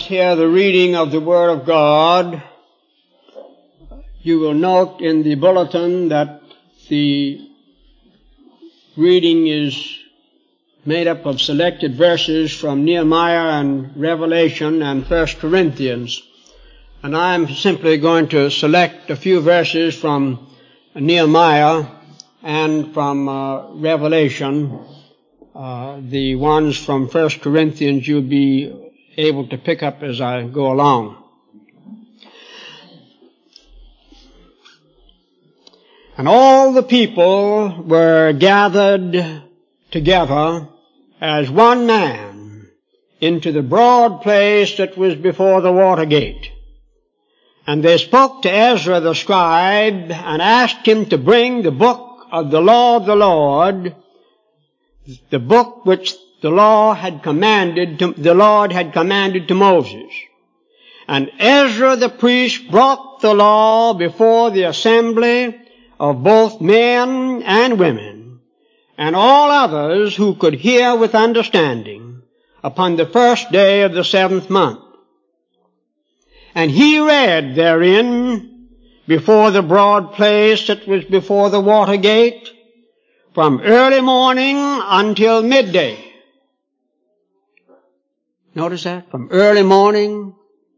Hear the reading of the Word of God. You will note in the bulletin that the reading is made up of selected verses from Nehemiah and Revelation and 1 Corinthians. And I'm simply going to select a few verses from Nehemiah and from Revelation. The ones from 1 Corinthians you'll be able to pick up as I go along. And all the people were gathered together as one man into the broad place that was before the water gate. And they spoke to Ezra the scribe and asked him to bring the book of the law of the Lord, the book which the Lord had commanded to Moses. And Ezra the priest brought the law before the assembly of both men and women, and all others who could hear with understanding, upon the first day of the 7th month. And he read therein before the broad place that was before the water gate, from early morning until midday. Notice that? From early morning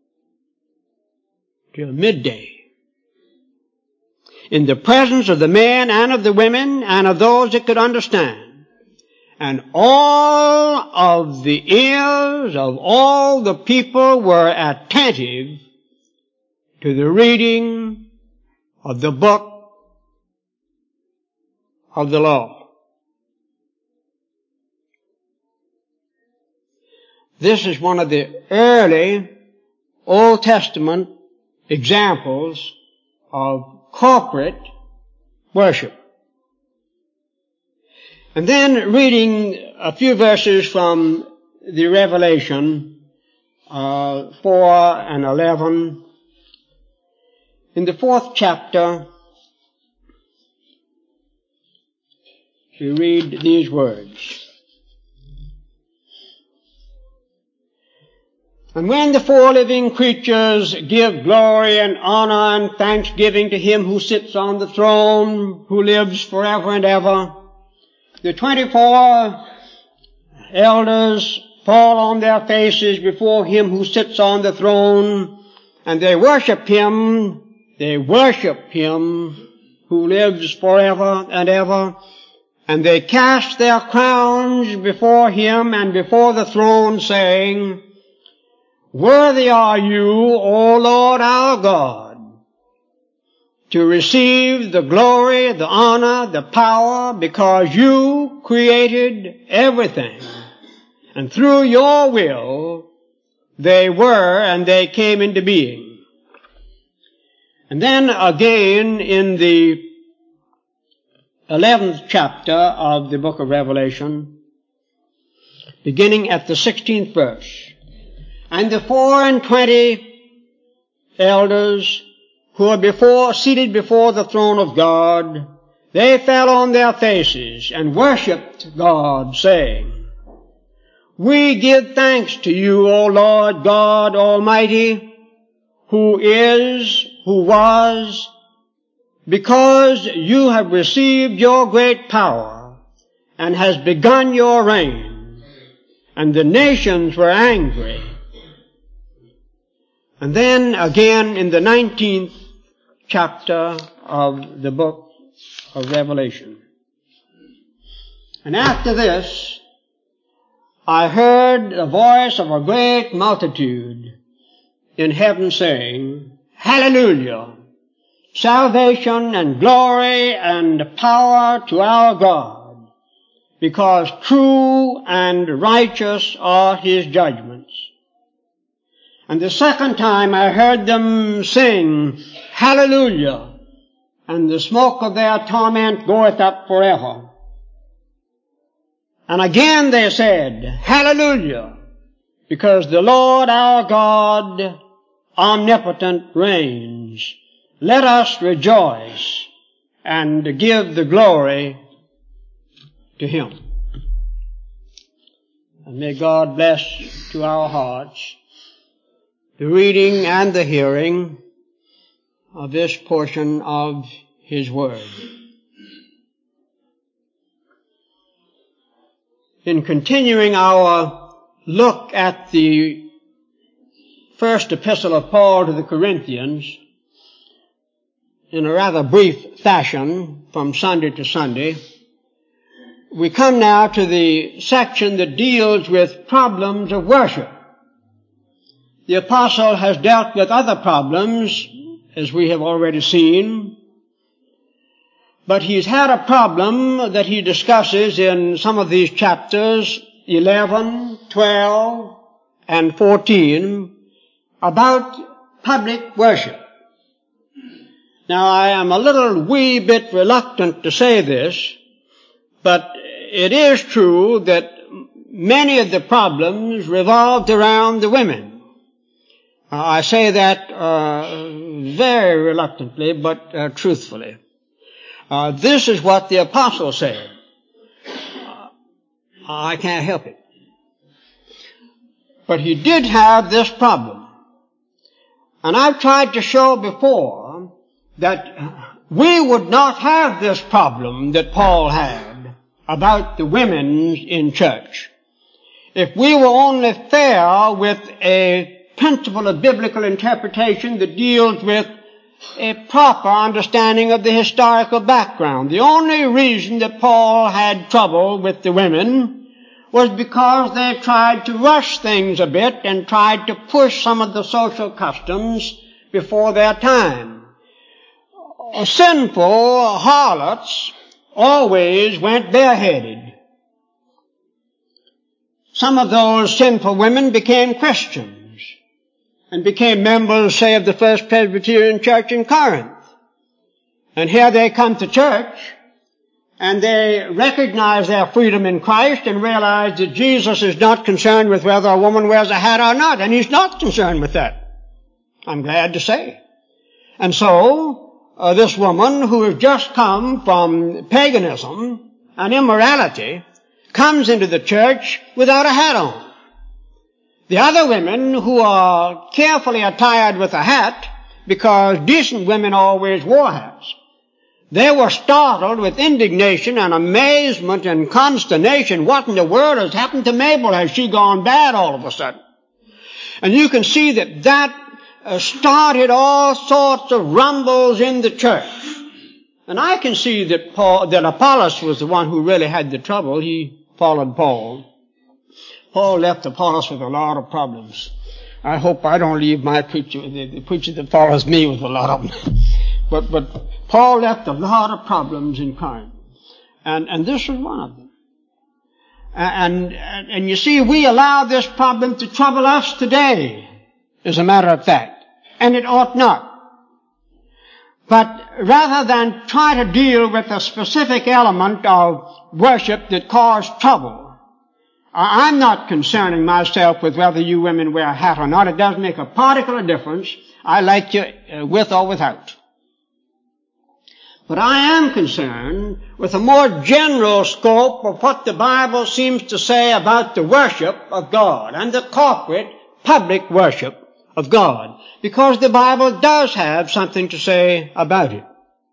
till midday. In the presence of the men and of the women and of those that could understand. And all of the ears of all the people were attentive to the reading of the book of the law. This is one of the early Old Testament examples of corporate worship. And then reading a few verses from the Revelation 4 and 11. In the 4th chapter, we read these words. And when the 4 living creatures give glory and honor and thanksgiving to him who sits on the throne, who lives forever and ever, the 24 elders fall on their faces before him who sits on the throne, and they worship him who lives forever and ever, and they cast their crowns before him and before the throne, saying, Worthy are you, O Lord our God, to receive the glory, the honor, the power, because you created everything, and through your will they were and they came into being. And then again in the 11th chapter of the book of Revelation, beginning at the 16th verse, and the 24 elders who are seated before the throne of God, they fell on their faces and worshipped God, saying, We give thanks to you, O Lord God Almighty, who is, who was, because you have received your great power and has begun your reign, and the nations were angry. And then again in the 19th chapter of the book of Revelation. And after this, I heard the voice of a great multitude in heaven saying, Hallelujah! Salvation and glory and power to our God, because true and righteous are his judgments. And the second time I heard them sing, Hallelujah! And the smoke of their torment goeth up forever. And again they said, Hallelujah! Because the Lord our God, omnipotent, reigns. Let us rejoice and give the glory to him. And may God bless to our hearts the reading and the hearing of this portion of His Word. In continuing our look at the first epistle of Paul to the Corinthians, in a rather brief fashion from Sunday to Sunday, we come now to the section that deals with problems of worship. The apostle has dealt with other problems, as we have already seen, but he's had a problem that he discusses in some of these chapters 11, 12, and 14 about public worship. Now, I am a little wee bit reluctant to say this, but it is true that many of the problems revolved around the women. I say that very reluctantly, but truthfully. This is what the apostle said. I can't help it. But he did have this problem. And I've tried to show before that we would not have this problem that Paul had about the women in church if we were only fair with a principle of biblical interpretation that deals with a proper understanding of the historical background. The only reason that Paul had trouble with the women was because they tried to rush things a bit and tried to push some of the social customs before their time. Sinful harlots always went bareheaded. Some of those sinful women became Christians and became members, say, of the First Presbyterian Church in Corinth. And here they come to church, and they recognize their freedom in Christ and realize that Jesus is not concerned with whether a woman wears a hat or not, and He's not concerned with that, I'm glad to say. And so, this woman who has just come from paganism and immorality comes into the church without a hat on. The other women who are carefully attired with a hat, because decent women always wore hats, they were startled with indignation and amazement and consternation. What in the world has happened to Mabel? Has she gone bad all of a sudden? And you can see that started all sorts of rumbles in the church. And I can see that Apollos was the one who really had the trouble. He followed Paul. Paul left Apollos with a lot of problems. I hope I don't leave my preacher, the preacher that follows me, with a lot of them. But Paul left a lot of problems in Corinth. And this was one of them. And you see, we allow this problem to trouble us today, as a matter of fact. And it ought not. But rather than try to deal with a specific element of worship that caused trouble, I'm not concerning myself with whether you women wear a hat or not. It doesn't make a particle of difference. I like you with or without. But I am concerned with a more general scope of what the Bible seems to say about the worship of God and the corporate public worship of God, because the Bible does have something to say about it.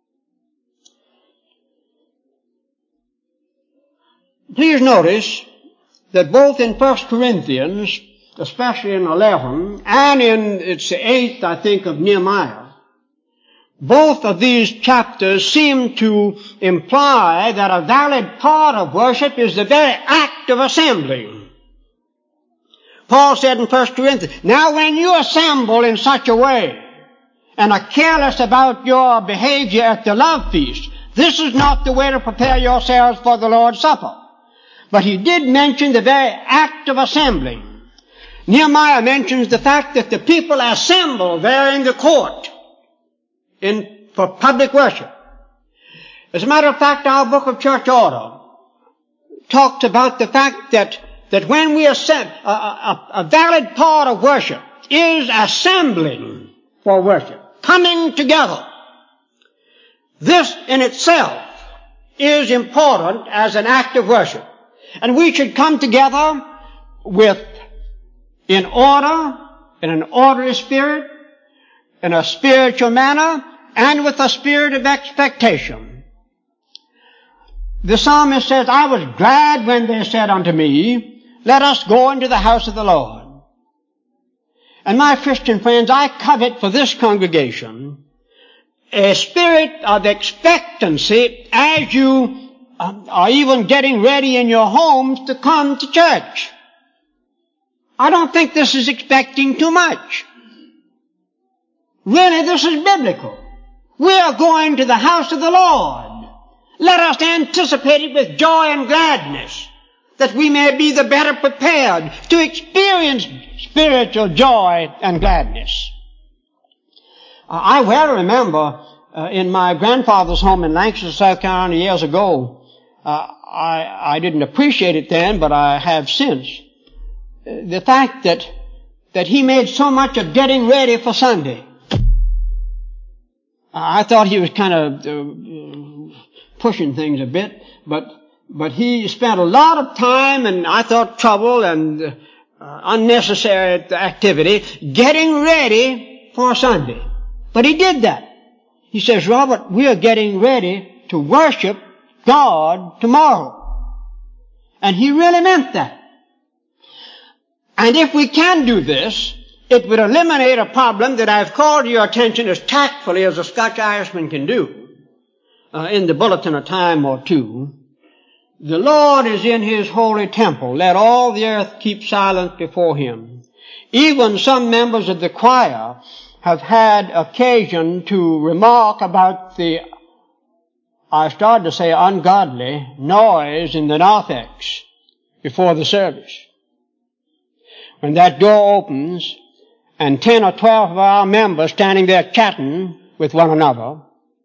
Please notice that both in 1 Corinthians, especially in 11, and in its 8th, I think, of Nehemiah, both of these chapters seem to imply that a valid part of worship is the very act of assembling. Paul said in 1 Corinthians, now when you assemble in such a way and are careless about your behavior at the love feast, this is not the way to prepare yourselves for the Lord's Supper. But he did mention the very act of assembling. Nehemiah mentions the fact that the people assemble there in the court for public worship. As a matter of fact, our book of church order talks about the fact that when we assemble, a valid part of worship is assembling for worship, coming together. This in itself is important as an act of worship. And we should come together in order in an orderly spirit, in a spiritual manner, and with a spirit of expectation. The psalmist says, I was glad when they said unto me, let us go into the house of the Lord. And my Christian friends, I covet for this congregation a spirit of expectancy as you are even getting ready in your homes to come to church. I don't think this is expecting too much. Really, this is biblical. We are going to the house of the Lord. Let us anticipate it with joy and gladness, that we may be the better prepared to experience spiritual joy and gladness. I well remember in my grandfather's home in Lancaster, South Carolina years ago, I didn't appreciate it then, but I have since, the fact that he made so much of getting ready for Sunday. I thought he was kind of pushing things a bit, but he spent a lot of time and I thought trouble and unnecessary activity getting ready for Sunday. But he did that. He says, Robert, we are getting ready to worship God tomorrow. And he really meant that. And if we can do this, it would eliminate a problem that I've called to your attention as tactfully as a Scotch Irishman can do in the bulletin a time or two. The Lord is in His holy temple. Let all the earth keep silent before Him. Even some members of the choir have had occasion to remark about the, I started to say ungodly, noise in the narthex before the service. When that door opens and 10 or 12 of our members standing there chatting with one another,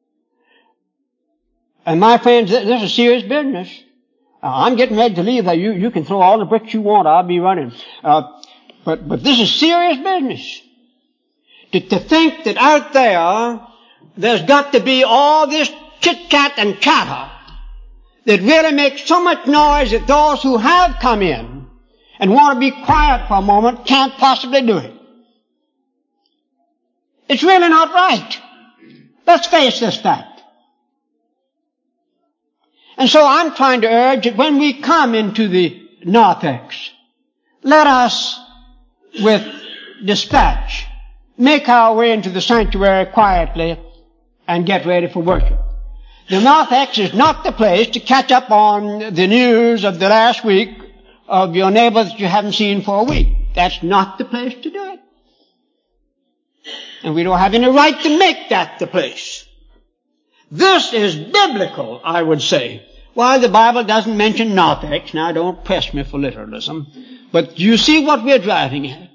and my friends, this is serious business. I'm getting ready to leave. You can throw all the bricks you want. I'll be running. But this is serious business. To think that out there's got to be all this chit-chat and chatter that really makes so much noise that those who have come in and want to be quiet for a moment can't possibly do it. It's really not right. Let's face this fact. And so I'm trying to urge that when we come into the narthex, let us, with dispatch, make our way into the sanctuary quietly and get ready for worship. The narthex is not the place to catch up on the news of the last week of your neighbor that you haven't seen for a week. That's not the place to do it. And we don't have any right to make that the place. This is biblical, I would say. While the Bible doesn't mention narthex, now don't press me for literalism, but you see what we're driving at.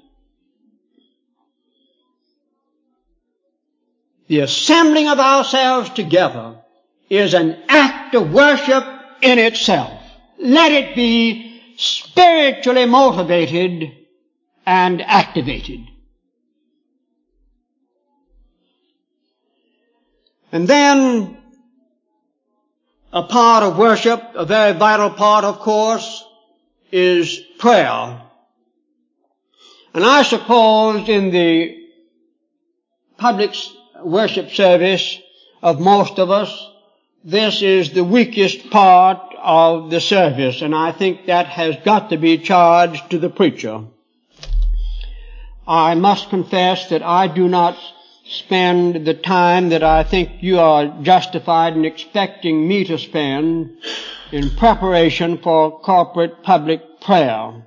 The assembling of ourselves together is an act of worship in itself. Let it be spiritually motivated and activated. And then a part of worship, a very vital part, of course, is prayer. And I suppose in the public worship service of most of us, this is the weakest part of the service, and I think that has got to be charged to the preacher. I must confess that I do not spend the time that I think you are justified in expecting me to spend in preparation for corporate public prayer.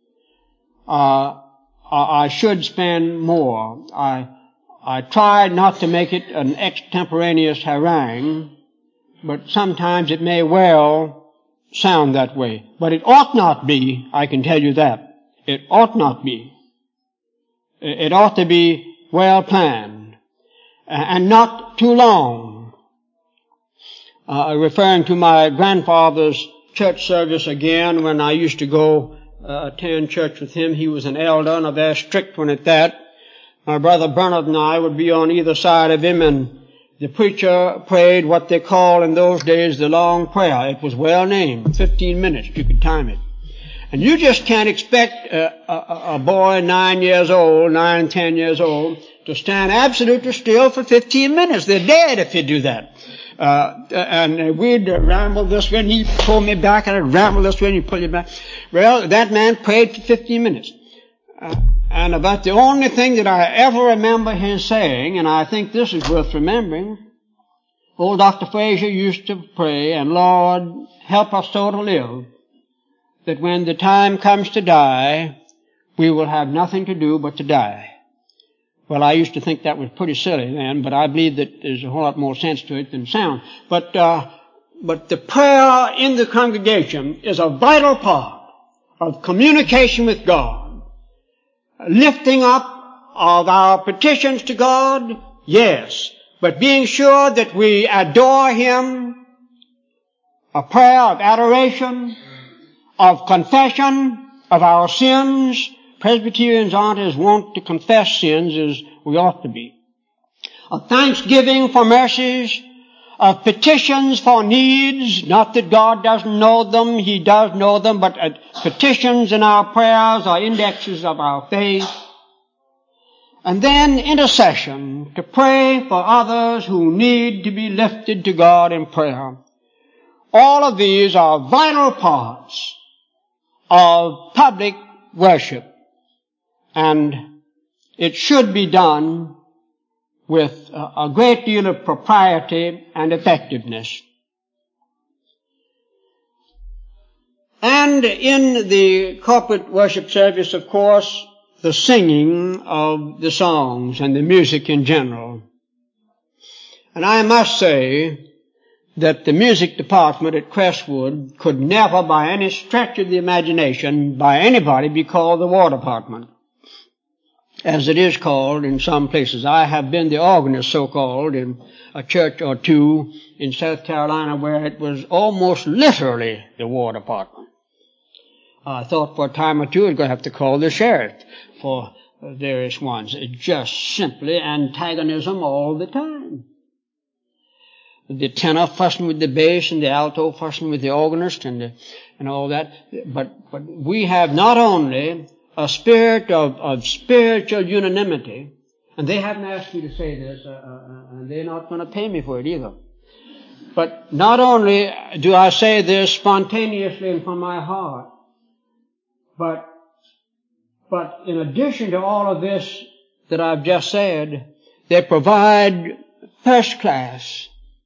I should spend more. I try not to make it an extemporaneous harangue, but sometimes it may well sound that way. But it ought not be, I can tell you that. It ought not be. It ought to be well planned and not too long. Referring to my grandfather's church service again, when I used to go attend church with him, he was an elder and a very strict one at that. My brother Bernard and I would be on either side of him, and the preacher prayed what they called in those days the long prayer. It was well named, 15 minutes, you could time it. And you just can't expect a boy 9 and 10 years old to stand absolutely still for 15 minutes. They're dead if you do that. And we'd ramble this way, and he'd pull me back, and I'd ramble this way, and he'd pull you back. Well, that man prayed for 15 minutes. And about the only thing that I ever remember his saying, and I think this is worth remembering, old Dr. Frazier used to pray, and Lord, help us so to live, that when the time comes to die, we will have nothing to do but to die. Well, I used to think that was pretty silly then, but I believe that there's a whole lot more sense to it than sound. But the prayer in the congregation is a vital part of communication with God. Lifting up of our petitions to God, yes, but being sure that we adore Him, a prayer of adoration, of confession of our sins. Presbyterians aren't as wont to confess sins as we ought to be. Of thanksgiving for mercies, of petitions for needs, not that God doesn't know them, He does know them, but petitions in our prayers are indexes of our faith. And then intercession, to pray for others who need to be lifted to God in prayer. All of these are vital parts of public worship. And it should be done with a great deal of propriety and effectiveness. And in the corporate worship service, of course, the singing of the songs and the music in general. And I must say that the music department at Crestwood could never, by any stretch of the imagination, by anybody, be called the war department, as it is called in some places. I have been the organist, so-called, in a church or two in South Carolina where it was almost literally the war department. I thought for a time or two I'd going to have to call the sheriff for various ones. It's just simply antagonism all the time. The tenor fussing with the bass and the alto fussing with the organist and all that. But we have not only a spirit of spiritual unanimity, and they haven't asked me to say this, and they're not going to pay me for it either. But not only do I say this spontaneously and from my heart, but in addition to all of this that I've just said, they provide first class,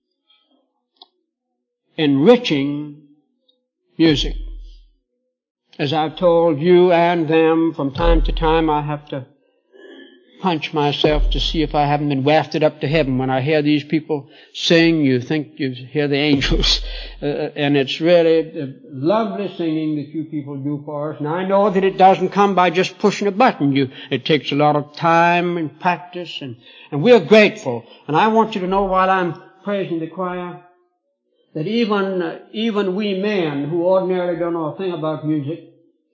enriching music. As I've told you and them, from time to time I have to punch myself to see if I haven't been wafted up to heaven. When I hear these people sing, you think you hear the angels. And it's really lovely singing that you people do for us. And I know that it doesn't come by just pushing a button. It takes a lot of time and practice, and we're grateful. And I want you to know, while I'm praising the choir, that even we men who ordinarily don't know a thing about music,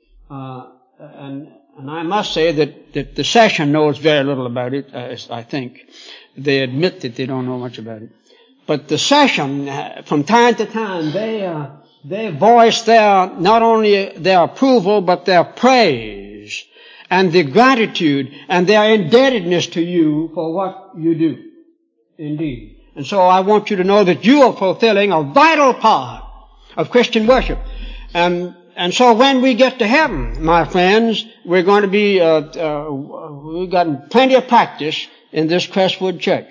and I must say that the session knows very little about it, I think. They admit that they don't know much about it. But the session, from time to time, they voice not only their approval, but their praise and their gratitude and their indebtedness to you for what you do. Indeed. And so I want you to know that you are fulfilling a vital part of Christian worship. And so when we get to heaven, my friends, we're going to be, we've got plenty of practice in this Crestwood church.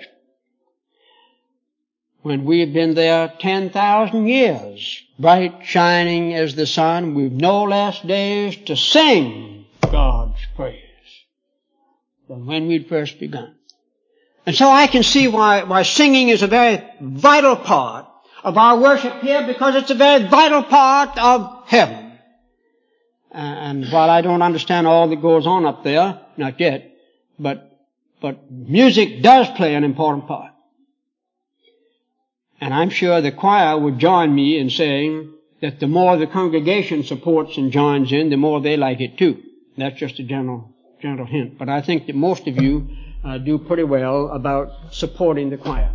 When we've been there 10,000 years, bright shining as the sun, we've no less days to sing God's praise than when we'd first begun. And so I can see why singing is a very vital part of our worship here, because it's a very vital part of heaven. And while I don't understand all that goes on up there, not yet, but music does play an important part. And I'm sure the choir would join me in saying that the more the congregation supports and joins in, the more they like it too. That's just a general hint. But I think that most of you do pretty well about supporting the choir.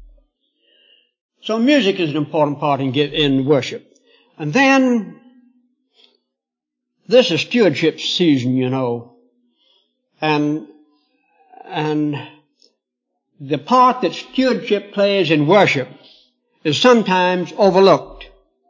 So music is an important part in worship. And then This is stewardship season, you know. And the part that stewardship plays in worship is sometimes overlooked.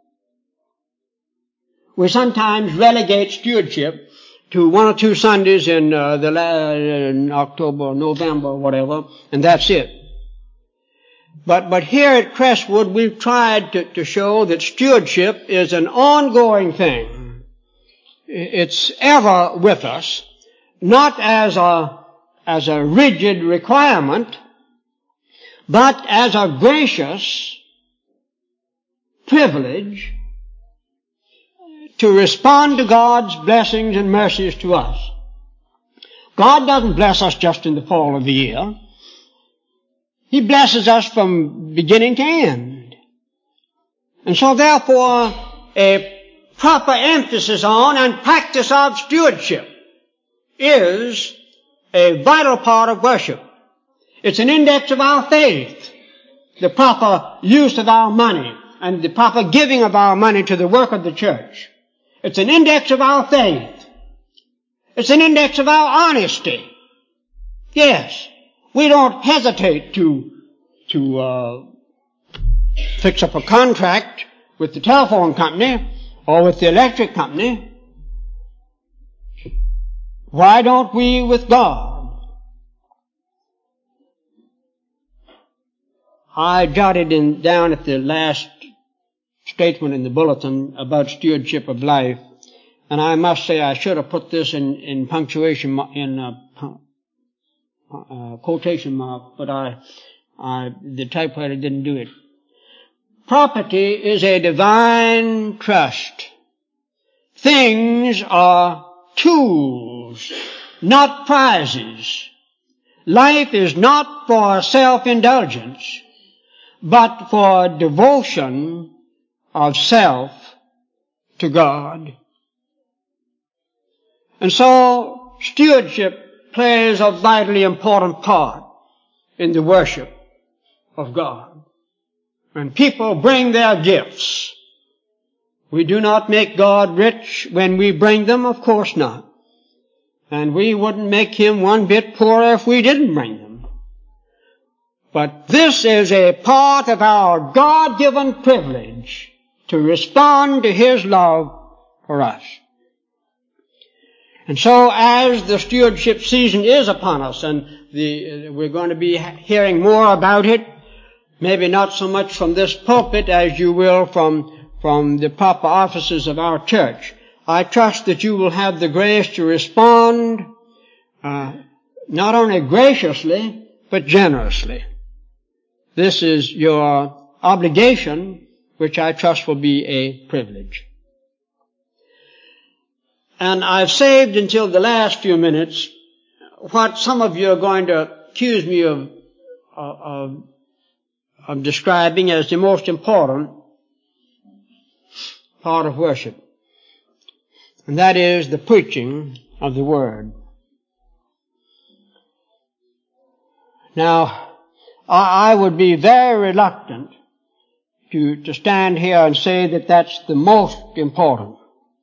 We sometimes relegate stewardship to 1 or 2 Sundays in in October, November, whatever, and that's it. But here at Crestwood, we've tried to show that stewardship is an ongoing thing. It's ever with us, not as a rigid requirement, but as a gracious privilege to respond to God's blessings and mercies to us. God doesn't bless us just in the fall of the year. He blesses us from beginning to end. And so therefore, a proper emphasis on and practice of stewardship is a vital part of worship. It's an index of our faith, the proper use of our money and the proper giving of our money to the work of the church. It's an index of our faith. It's an index of our honesty. Yes, we don't hesitate to fix up a contract with the telephone company or with the electric company. Why don't we with God? I jotted down at the last statement in the bulletin about stewardship of life, and I must say I should have put this in punctuation, in quotation mark, but the typewriter didn't do it. Property is a divine trust. Things are tools, not prizes. Life is not for self-indulgence, but for devotion of self to God. And so stewardship plays a vitally important part in the worship of God. When people bring their gifts, we do not make God rich when we bring them, of course not. And we wouldn't make Him one bit poorer if we didn't bring them. But this is a part of our God-given privilege to respond to His love for us. And so as the stewardship season is upon us, and we're going to be hearing more about it, maybe not so much from this pulpit as you will from the proper offices of our church, I trust that you will have the grace to respond not only graciously, but generously. This is your obligation, which I trust will be a privilege. And I've saved until the last few minutes what some of you are going to accuse me of describing as the most important part of worship. And that is the preaching of the Word. Now, I would be very reluctant to stand here and say that that's the most important.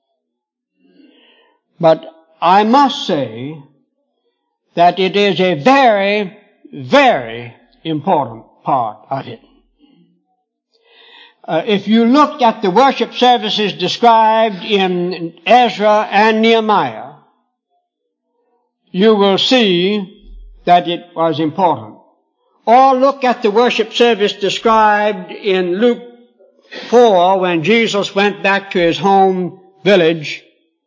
But I must say that it is a very, very important part of it. If you look at the worship services described in Ezra and Nehemiah, you will see that it was important. Or look at the worship service described in Luke 4 when Jesus went back to his home village,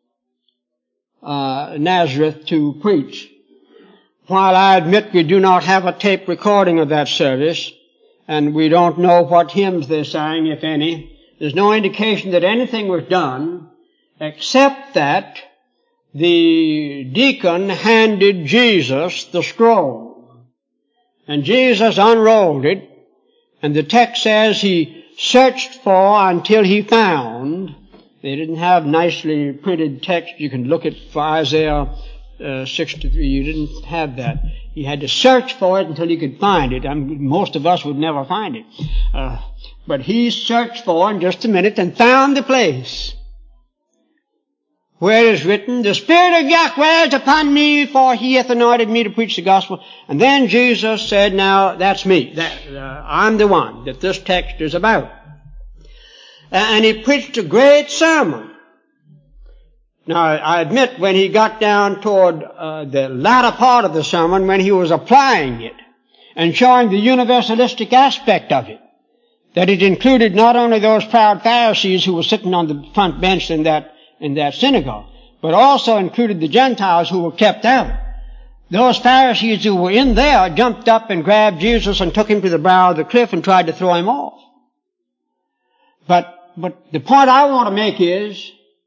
Nazareth, to preach. While I admit we do not have a tape recording of that service, and we don't know what hymns they sang, if any, there's no indication that anything was done except that the deacon handed Jesus the scroll. And Jesus unrolled it, and the text says he searched for until he found. They didn't have nicely printed text. You can look at for Isaiah 63. You didn't have that. He had to search for it until he could find it. Most of us would never find it. But he searched for it in just a minute and found the place where it is written, the Spirit of Yahweh is upon me, for he hath anointed me to preach the gospel. And then Jesus said, now that's me. I'm the one that this text is about. And he preached a great sermon. Now, I admit when he got down toward the latter part of the sermon, when he was applying it and showing the universalistic aspect of it, that it included not only those proud Pharisees who were sitting on the front bench in that synagogue, but also included the Gentiles who were kept out. Those Pharisees who were in there jumped up and grabbed Jesus and took him to the brow of the cliff and tried to throw him off. But the point I want to make is,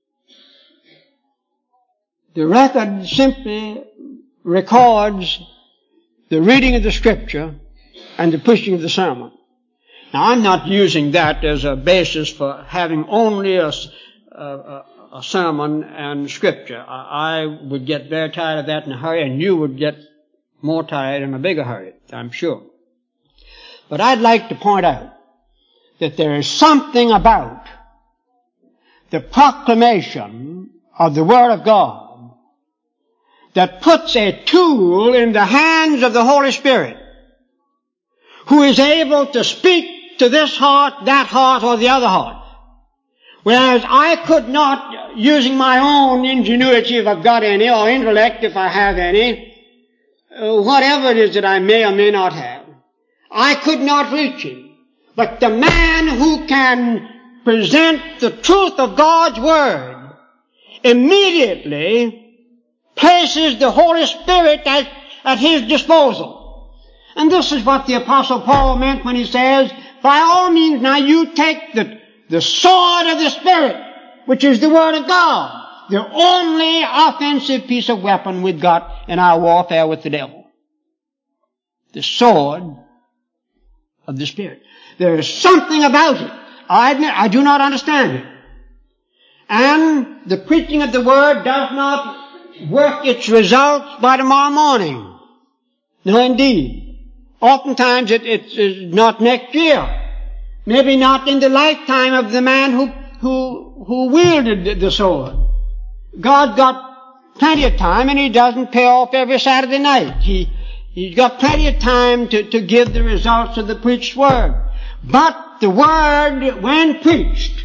the record simply records the reading of the Scripture and the preaching of the sermon. Now, I'm not using that as a basis for having only a sermon and Scripture. I would get very tired of that in a hurry, and you would get more tired in a bigger hurry, I'm sure. But I'd like to point out that there is something about the proclamation of the Word of God that puts a tool in the hands of the Holy Spirit, who is able to speak to this heart, that heart, or the other heart. Whereas I could not, using my own ingenuity if I've got any, or intellect if I have any, whatever it is that I may or may not have, I could not reach him. But the man who can present the truth of God's Word immediately places the Holy Spirit at his disposal. And this is what the Apostle Paul meant when he says, by all means now you take the sword of the Spirit, which is the Word of God, the only offensive piece of weapon we've got in our warfare with the devil. The sword of the Spirit. There is something about it. I admit, I do not understand it. And the preaching of the Word does not work its results by tomorrow morning. No, indeed. Oftentimes it's not next year. Maybe not in the lifetime of the man who wielded the sword. God's got plenty of time, and he doesn't pay off every Saturday night. He's got plenty of time to give the results of the preached Word. But the Word, when preached,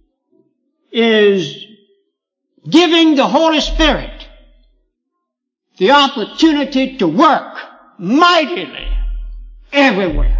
is giving the Holy Spirit the opportunity to work mightily everywhere.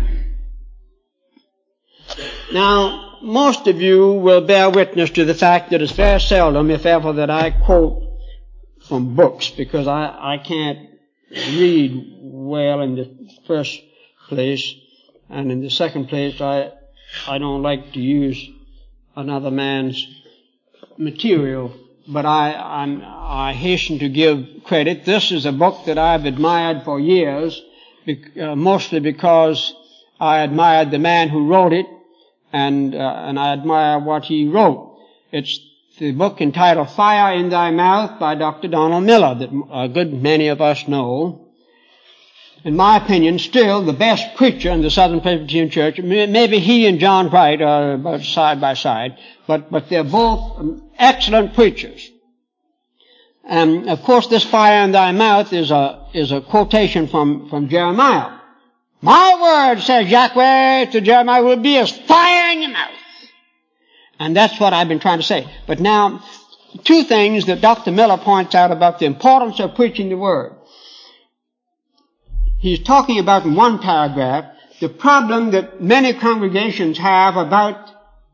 Now, most of you will bear witness to the fact that it's very seldom, if ever, that I quote from books, because I can't read well in the first place, and in the second place, I don't like to use another man's material. But I hasten to give credit. This is a book that I've admired for years, mostly because I admired the man who wrote it, and I admire what he wrote. It's the book entitled Fire in Thy Mouth by Dr. Donald Miller, that a good many of us know. In my opinion, still the best preacher in the Southern Presbyterian Church. Maybe he and John Wright are about side by side, but they're both excellent preachers. And of course, this fire in thy mouth is a quotation from Jeremiah. My word, says Yahweh to Jeremiah, will be as fire in your mouth. And that's what I've been trying to say. But now, two things that Dr. Miller points out about the importance of preaching the Word. He's talking about in one paragraph the problem that many congregations have about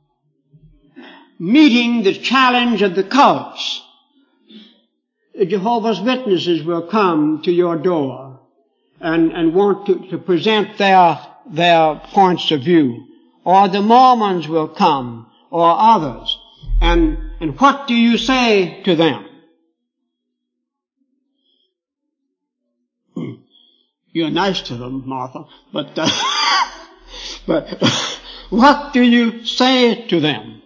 meeting the challenge of the cults. The Jehovah's Witnesses will come to your door and want to present their points of view. Or the Mormons will come, or others. And what do you say to them? You're nice to them, Martha, but what do you say to them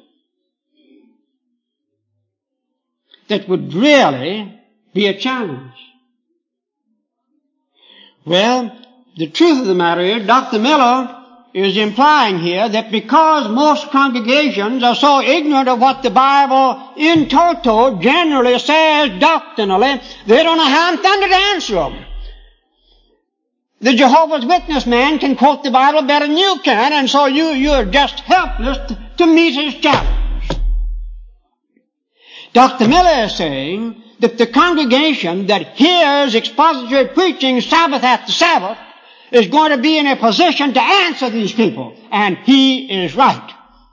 that would really be a challenge? Well, the truth of the matter is, Dr. Miller is implying here that because most congregations are so ignorant of what the Bible in toto generally says doctrinally, they don't know how in thunder to answer them. The Jehovah's Witness man can quote the Bible better than you can, and so you're just helpless to meet his challenge. Dr. Miller is saying that the congregation that hears expository preaching Sabbath after Sabbath is going to be in a position to answer these people. And he is right.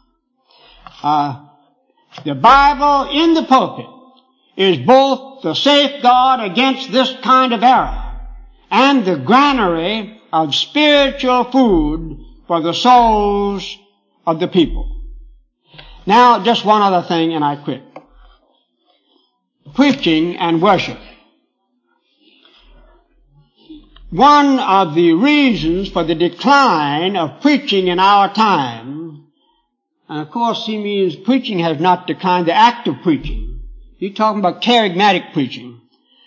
The Bible in the pulpit is both the safeguard against this kind of error and the granary of spiritual food for the souls of the people. Now, just one other thing and I quit. Preaching and worship. One of the reasons for the decline of preaching in our time, and of course he means preaching has not declined, the act of preaching. He's talking about charismatic preaching.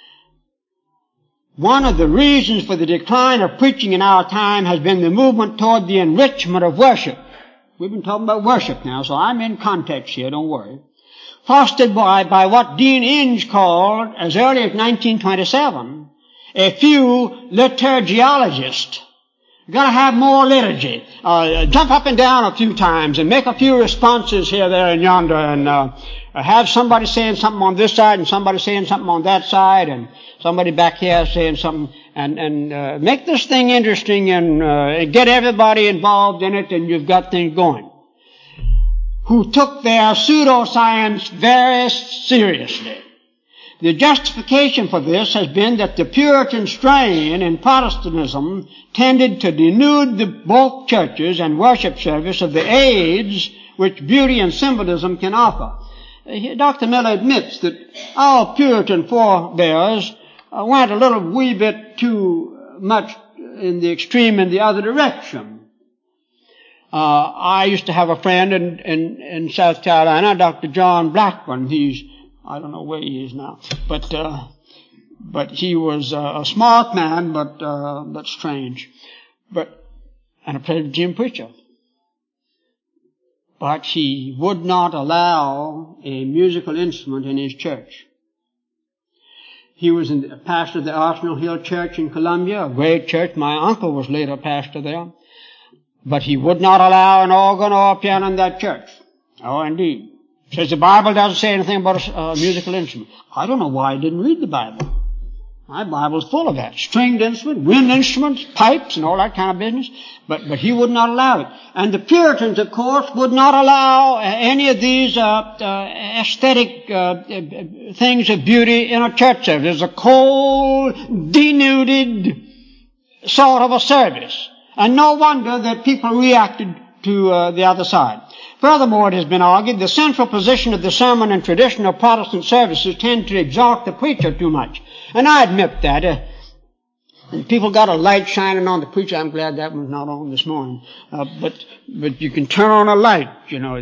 One of the reasons for the decline of preaching in our time has been the movement toward the enrichment of worship. We've been talking about worship now, so I'm in context here, don't worry. Fostered by what Dean Inge called, as early as 1927, a few liturgiologists. You've got to have more liturgy. Jump up and down a few times and make a few responses here, there, and yonder, and have somebody saying something on this side and somebody saying something on that side and somebody back here saying something, and make this thing interesting and get everybody involved in it, and you've got things going. Who took their pseudoscience very seriously. The justification for this has been that the Puritan strain in Protestantism tended to denude both churches and worship service of the aids which beauty and symbolism can offer. Dr. Miller admits that our Puritan forebears went a little wee bit too much in the extreme in the other direction. I used to have a friend in South Carolina, Dr. John Blackburn. I don't know where he is now, but he was a smart man, but strange, and a Presbyterian preacher. But he would not allow a musical instrument in his church. He was a pastor of the Arsenal Hill Church in Columbia, a great church. My uncle was later pastor there, but he would not allow an organ or a piano in that church. Oh, indeed. Says the Bible doesn't say anything about a musical instrument. I don't know why I didn't read the Bible. My Bible's full of that. Stringed instruments, wind instruments, pipes, and all that kind of business. But he would not allow it. And the Puritans, of course, would not allow any of these aesthetic things of beauty in a church service. It was a cold, denuded sort of a service. And no wonder that people reacted to the other side. Furthermore, it has been argued the central position of the sermon in traditional Protestant services tend to exalt the preacher too much. And I admit that. People got a light shining on the preacher. I'm glad that one's not on this morning. But you can turn on a light,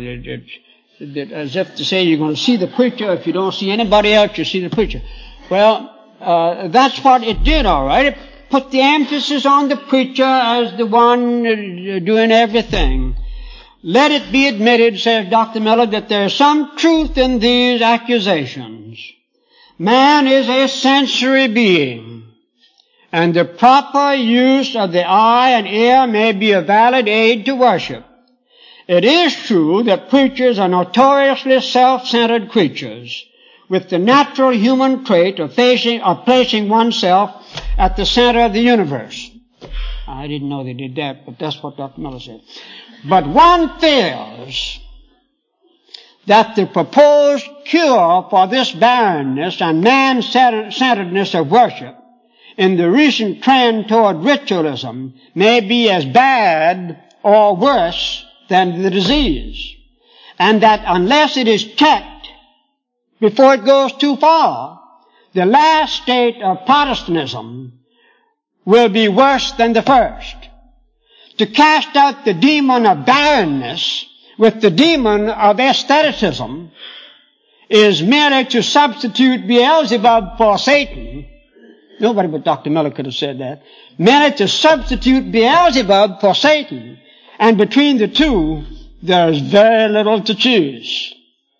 as if to say you're going to see the preacher. If you don't see anybody else, you see the preacher. Well, that's what it did, all right. It put the emphasis on the preacher as the one doing everything. Let it be admitted, says Dr. Miller, that there is some truth in these accusations. Man is a sensory being, and the proper use of the eye and ear may be a valid aid to worship. It is true that preachers are notoriously self-centered creatures, with the natural human trait of placing oneself at the center of the universe. I didn't know they did that, but that's what Dr. Miller said. But one fears that the proposed cure for this barrenness and man-centeredness of worship in the recent trend toward ritualism may be as bad or worse than the disease, and that unless it is checked before it goes too far, the last state of Protestantism will be worse than the first. To cast out the demon of barrenness with the demon of aestheticism is merely to substitute Beelzebub for Satan. Nobody but Dr. Miller could have said that. Merely to substitute Beelzebub for Satan And between the two, there's very little to choose.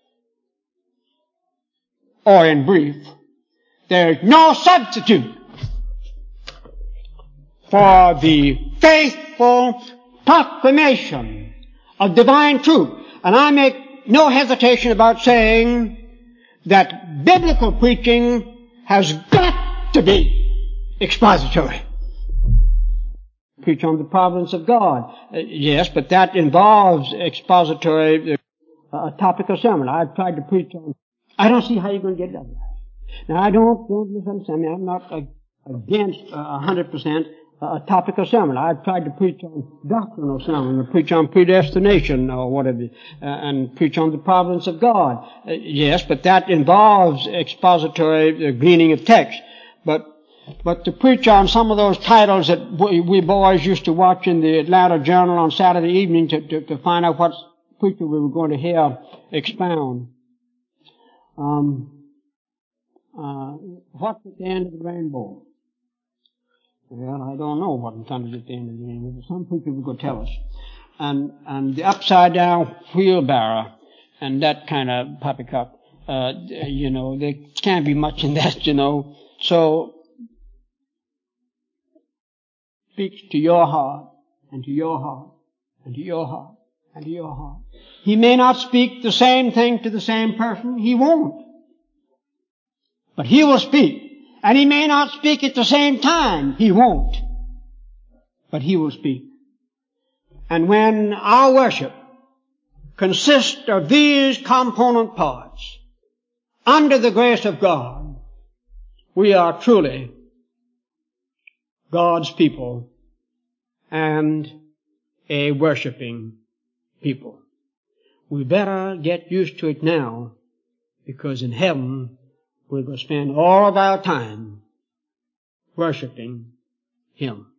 Or in brief, there's no substitute for the faithful proclamation of divine truth. And I make no hesitation about saying that biblical preaching has got to be expository. Preach on the providence of God. Yes, but that involves expository, topical sermon. I've tried to preach on. I don't see how you're going to get that. Now, I don't misunderstand me. I'm not against 100% a topical sermon. I've tried to preach on doctrinal sermon, or preach on predestination, or whatever, and preach on the providence of God. Yes, but that involves expository gleaning of text. But to preach on some of those titles that we boys used to watch in the Atlanta Journal on Saturday evening to find out what preacher we were going to hear expound. What's at the end of the rainbow? Well, I don't know what comes at the end of the rainbow, but some preacher will go tell us. And the upside down wheelbarrow and that kind of poppycock, there can't be much in that, So, speaks to your heart, and to your heart, and to your heart, and to your heart. He may not speak the same thing to the same person. He won't. But he will speak. And he may not speak at the same time. He won't. But he will speak. And when our worship consists of these component parts, under the grace of God, we are truly God's people and a worshiping people. We better get used to it now, because in heaven we're going to spend all of our time worshiping Him.